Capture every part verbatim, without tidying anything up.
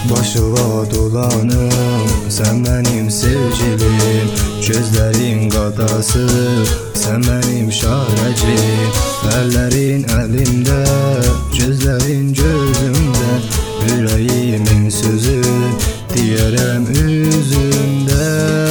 Başıva dolanım sen benim sevgilim, gözlerin qadası sen benim şarəcim. Əllərin əlimdə, gözlərin gözümdə, ürəyimin sözü deyərəm üzündə.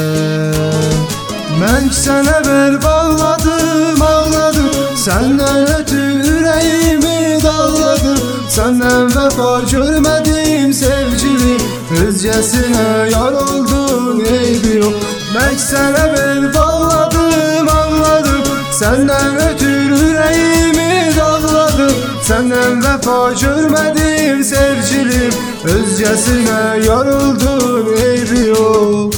Mən sənə bel bağladım, ağladım, səndən ötürü ürəyimi dağladım. Səndən vəfa görmədim sevgilim, özgəsinə yar oldun eybi yox. Mən sənə bel bağladım, ağladım, səndən ötürü ürəyimi dağladım. Səndən vəfa görmədim sevgilim, özgəsinə yar oldun eybi yox.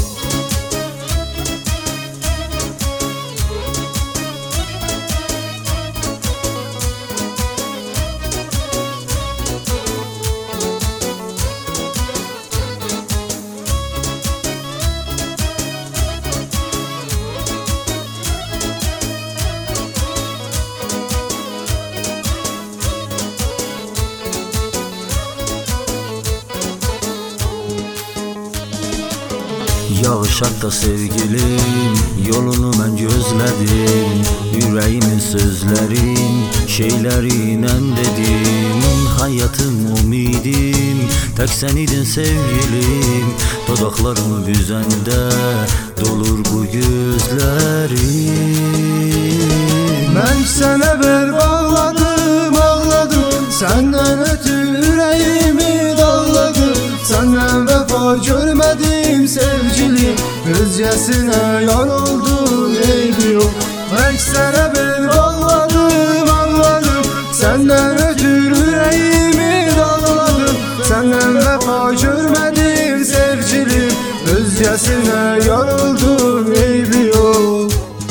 Yağış hatta sevgilim, yolunu mən gözlədim. Ürəyimin sözlərin, şeylərinlə dedim. Hayatım, umidim, tək sən idin sevgilim. Dodaqlarımı büzəndə dolur bu gözlərim. Mən sənə bel bağladım, ağladım, səndən ötürü ürəyimi dağladım. Səndən vəfa görmədim sevgilim, özgəsinə yar oldun eybi yox. Mən sənə bel bağladım, ağladım, səndən ötürü ürəyimi dağladım. Səndən vəfa görmədim sevgilim, özgəsinə yar oldun eybi yox.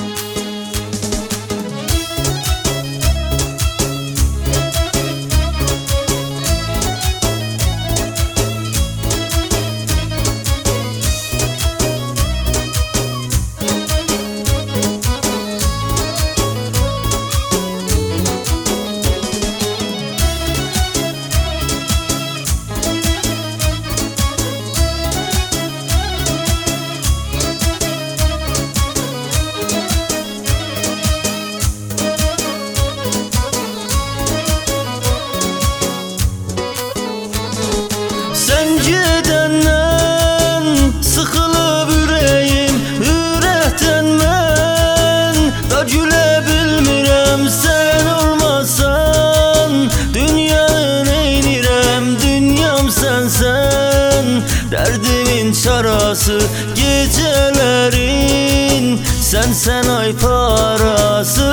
Sən gedəndən sıxılıb ürəyim, ürəkdən mən da gülə bilmirəm. Sən olmasan dünyanı neynirəm, dünyam sənsən, dərdimin çarası gecələrin, sənsən ay parası.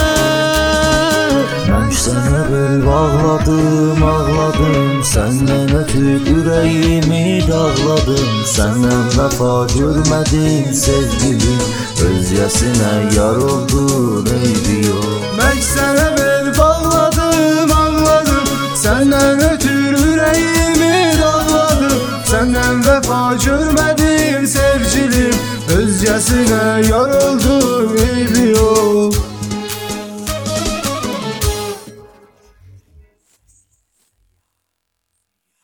Mən sənə bel bağladım, ağladım, səndən ötürü ürəyimi dağladım. Səndən vəfa görmədim sevgilim, özgəsinə yar oldun eybi yox. Mən sənə bel bağladım, ağladım, səndən ötürü ürəyimi dağladım. Səndən vəfa görmədim sevgilim, özgəsinə yar oldun eybi yox.